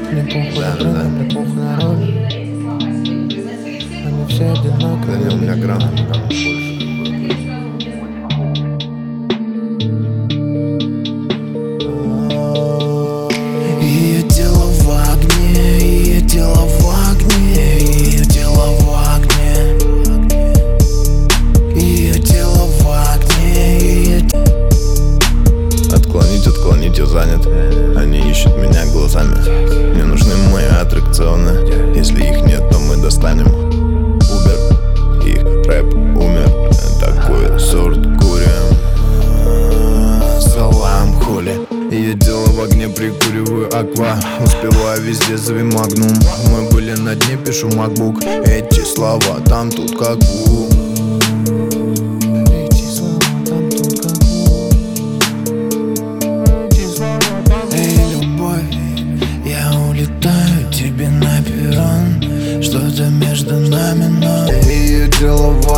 Мне похуй на время, мне похуй на роли. Они все одинаковые. Да не, у меня грамм больше. Ее тело в огне, ее тело в огне, ее тело в огне, ее тело в огне, ее... Отклоните, занят. Они ищут меня глазами. Мне нужны мои аттракционы. Если их нет, то мы достанем Uber. Их рэп умер. Такой сорт курим. Салам, хули. Ее дело в огне, прикуриваю аква. Успеваю везде, зови магнум. Мы были на дне, пишу MacBook. Эти слова там тут как у. Улетаю тебе на перрон, что-то между нами, но ее дело в